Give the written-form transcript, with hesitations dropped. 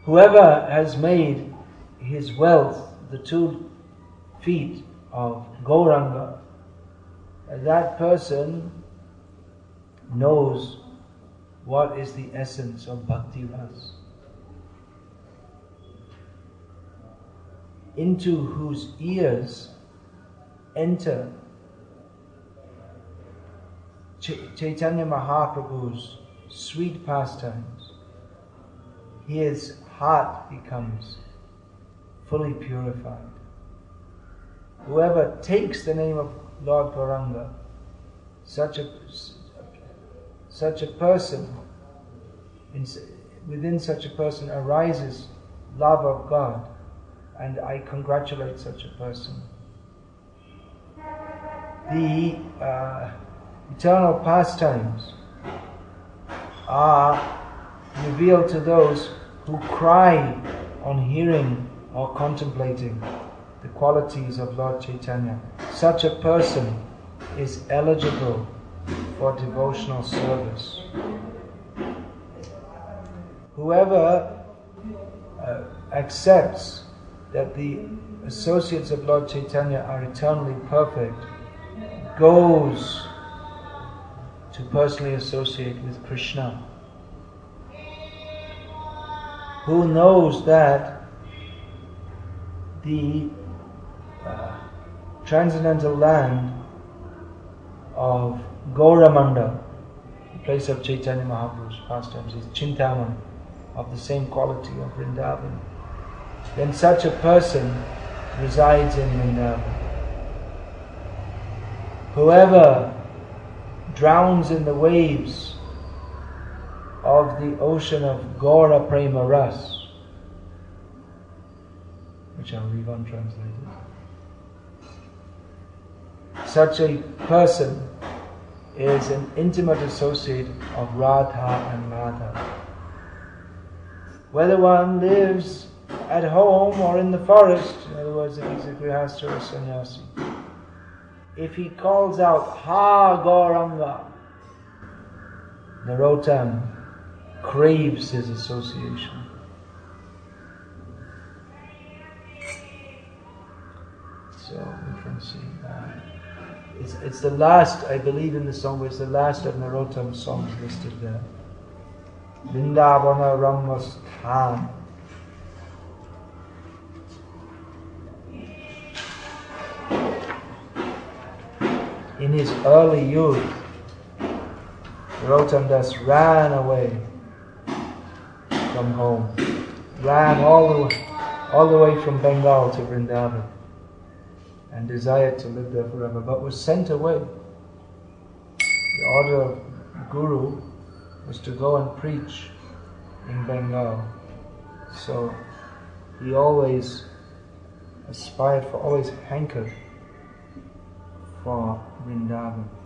Whoever has made his wealth the 2 feet of Gauranga, that person knows what is the essence of bhakti ras, into whose ears enter Chaitanya Mahaprabhu's sweet pastimes. His heart becomes fully purified. Whoever takes the name of Lord Gauranga, such a person, within such a person arises love of God, and I congratulate such a person. The eternal pastimes are revealed to those who cry on hearing or contemplating the qualities of Lord Chaitanya. Such a person is eligible for devotional service. Whoever accepts that the associates of Lord Chaitanya are eternally perfect goes to personally associate with Krishna. Who knows that the transcendental land of Gauramanda, the place of Chaitanya Mahaprabhu's pastimes, is Chintamani, of the same quality of Vrindavan. Then such a person resides in Vrindavan. Whoever drowns in the waves of the ocean of Gaura Prema Ras, which I'll leave untranslated, such a person is an intimate associate of Radha and Madhava. Whether one lives at home or in the forest, in other words, if he's a grihastha or a sannyasi, if he calls out, Ha Gauranga, Narottam craves his association. So we can see it's the last, I believe in the song, but it's the last of Narottam's songs listed there. Vrindavana Ramasthan. In his early youth, Narottam Das ran away from home, ran all the way from Bengal to Vrindavan, and desired to live there forever, but was sent away. The order of Guru was to go and preach in Bengal. So he always aspired for, always hankered for Vrindavan.